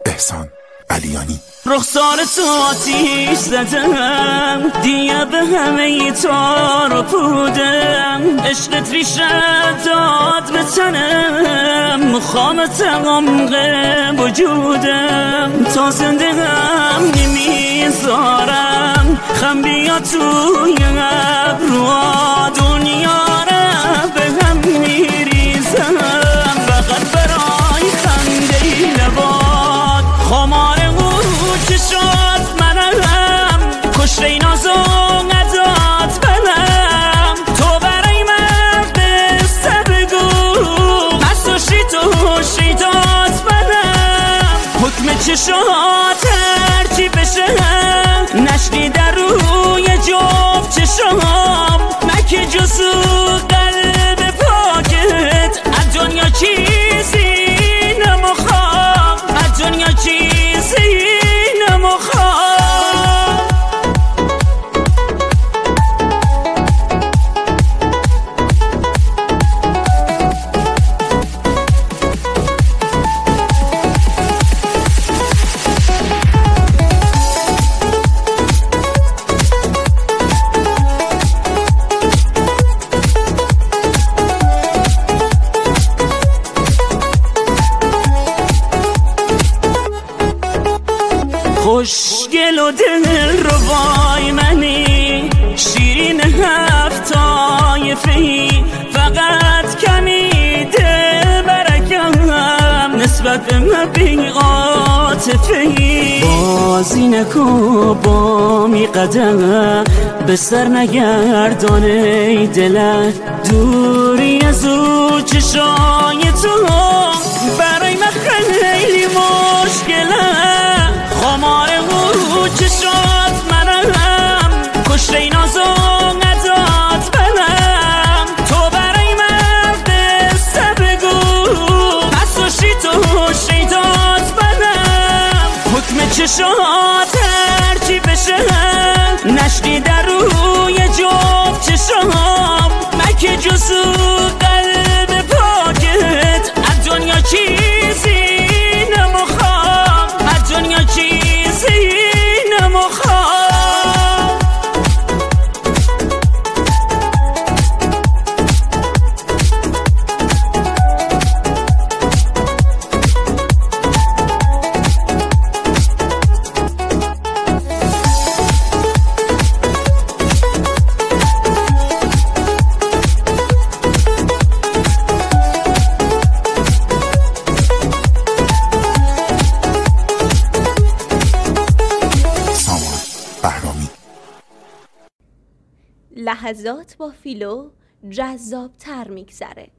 احسان علیانی. رخسار تو آتیش زدم، دیگه به همه تار و پودم، عشقت ریشه داد به تنم، مخام تمام وجودم، تا زنده هم نمیذارم خم بیا توی ابروها، دنیا را به هم میریزم، فقط برای خنده لبات، خمار چشات منم، کشته ناز و نداد بلم، تو برای من بسته بگو، مست و شیطات بلم، حکم چشات هرچی بشه نشنی در روی جفت چشام، مکه جزو قلب پاکت، از دنیا چیزی نمخوام، از دنیا چیزی خوشگل و دل ربای منی، شیرین هفت طایفه‌ای، فقط کمی دل برکم نسبت به من بی عاطفه‌ای، بازی نکو با می قدم به سر نگردان ای دلم، دوری از او چشای تو برای من خیلی مشکله، خمار او چشات منم، کشته ناز و نداد بلم، تو برای من بسته بگو، مست و شیطات بلم، حکم چشات هرچی بشه نشنی در روی جفت چشام، مکه جزو قلب پاکت، از دنیا چیزی نمخوام، از دنیا چیزی نمخوام. لحظات با فیلو جذاب تر میگذره.